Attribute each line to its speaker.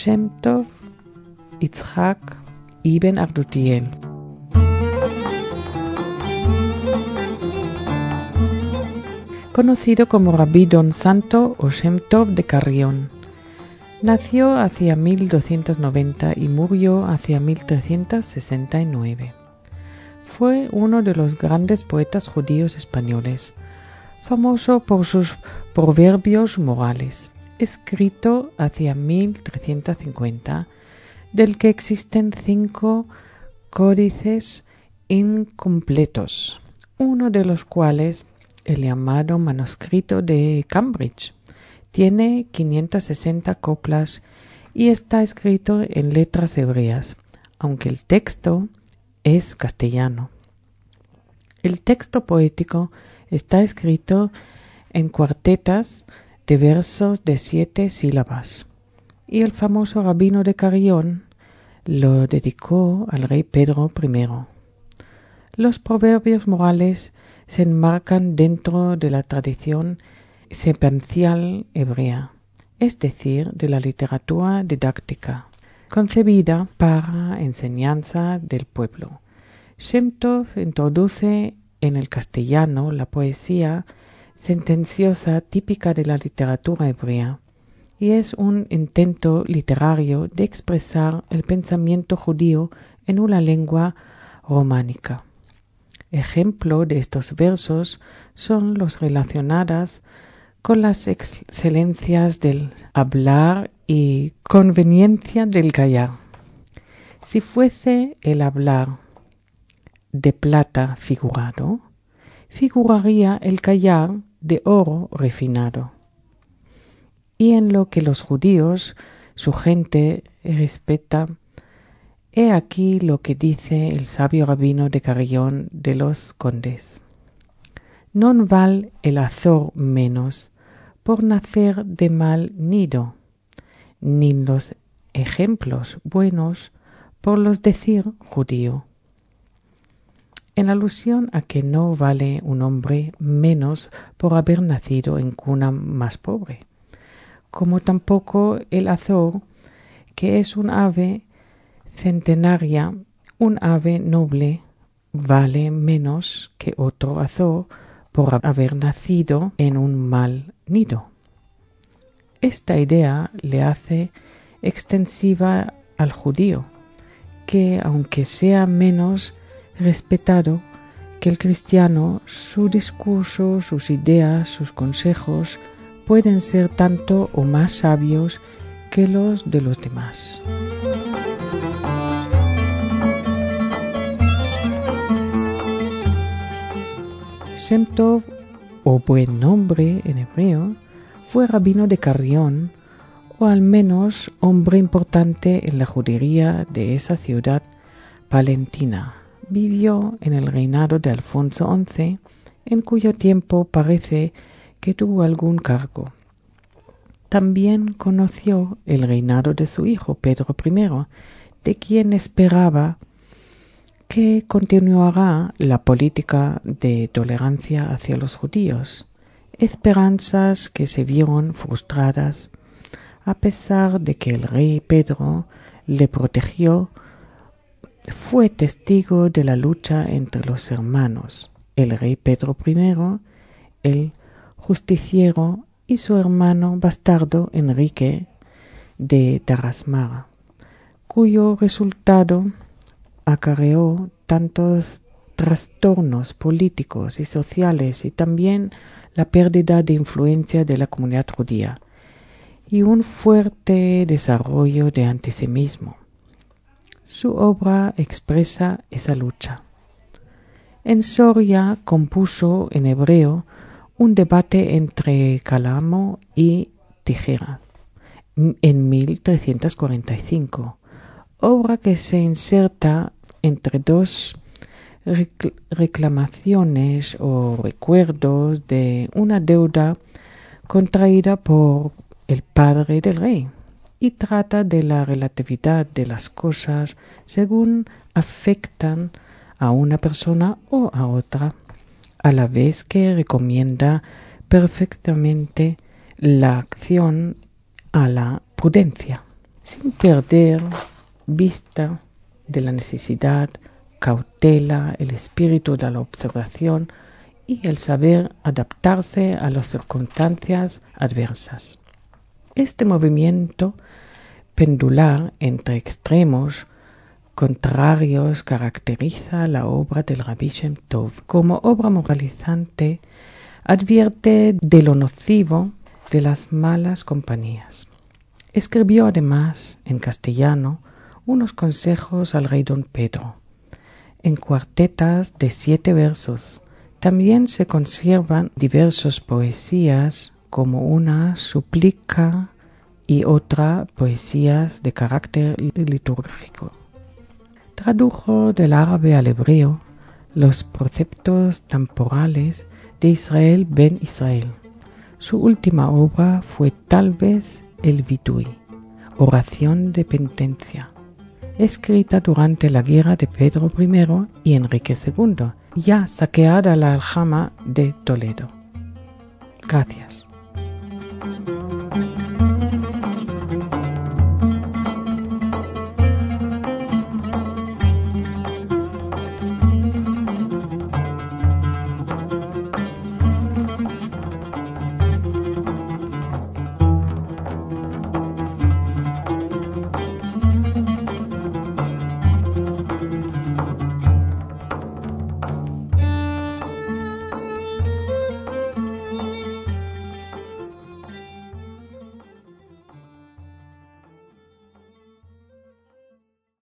Speaker 1: Shem Tov Yitzhak Ibn Ardutiel. Conocido como Rabí Don Santo o Shem Tov de Carrión. Nació hacia 1290 y murió hacia 1369. Fue uno de los grandes poetas judíos españoles, famoso por sus proverbios morales, escrito hacia 1350, del que existen 5 códices incompletos, uno de los cuales, el llamado manuscrito de Cambridge, tiene 560 coplas y está escrito en letras hebreas, aunque el texto es castellano. El texto poético está escrito en cuartetas de versos de 7 sílabas, y el famoso rabino de Carrión lo dedicó al rey Pedro I. Los proverbios morales se enmarcan dentro de la tradición sepencial hebrea, es decir, de la literatura didáctica, concebida para enseñanza del pueblo. Shem Tov introduce en el castellano la poesía sentenciosa típica de la literatura hebrea, y es un intento literario de expresar el pensamiento judío en una lengua románica. Ejemplo de estos versos son los relacionados con las excelencias del hablar y conveniencia del callar. Si fuese el hablar de plata figurado, figuraría el callar de oro refinado. Y en lo que los judíos, su gente, respeta, he aquí lo que dice el sabio rabino de Carrión de los Condes. Non val el azor menos por nacer de mal nido, ni los ejemplos buenos por los decir judío. En alusión a que no vale un hombre menos por haber nacido en cuna más pobre, como tampoco el azor, que es un ave centenaria, un ave noble, vale menos que otro azor por haber nacido en un mal nido. Esta idea le hace extensiva al judío, que aunque sea menos respetado que el cristiano, su discurso, sus ideas, sus consejos pueden ser tanto o más sabios que los de los demás. Shem Tov, o buen nombre en hebreo, fue rabino de Carrión, o al menos hombre importante en la judería de esa ciudad palentina. Vivió en el reinado de Alfonso XI, en cuyo tiempo parece que tuvo algún cargo. También conoció el reinado de su hijo Pedro I, de quien esperaba que continuará la política de tolerancia hacia los judíos, esperanzas que se vieron frustradas a pesar de que el rey Pedro le protegió. Fue testigo de la lucha entre los hermanos, el rey Pedro I, el justiciero y su hermano bastardo Enrique de Tarasmara, cuyo resultado acarreó tantos trastornos políticos y sociales y también la pérdida de influencia de la comunidad judía y un fuerte desarrollo de antisemitismo. Su obra expresa esa lucha. En Soria compuso en hebreo un debate entre cálamo y tijera en 1345, obra que se inserta entre dos reclamaciones o recuerdos de una deuda contraída por el padre del rey, y trata de la relatividad de las cosas según afectan a una persona o a otra, a la vez que recomienda perfectamente la acción a la prudencia. sin perder vista de la necesidad, cautela, el espíritu de la observación y el saber adaptarse a las circunstancias adversas. Este movimiento pendular entre extremos contrarios caracteriza la obra del Rabbi Shem Tov. Como obra moralizante, advierte de lo nocivo de las malas compañías. Escribió además en castellano unos consejos al rey don Pedro, en cuartetas de 7 versos. También se conservan diversas poesías, como una súplica y otra poesías de carácter litúrgico. Tradujo del árabe al hebreo los preceptos temporales de Israel ben Israel. Su última obra fue tal vez el Vidui, oración de penitencia, escrita durante la guerra de Pedro I y Enrique II, ya saqueada la aljama de Toledo. Gracias.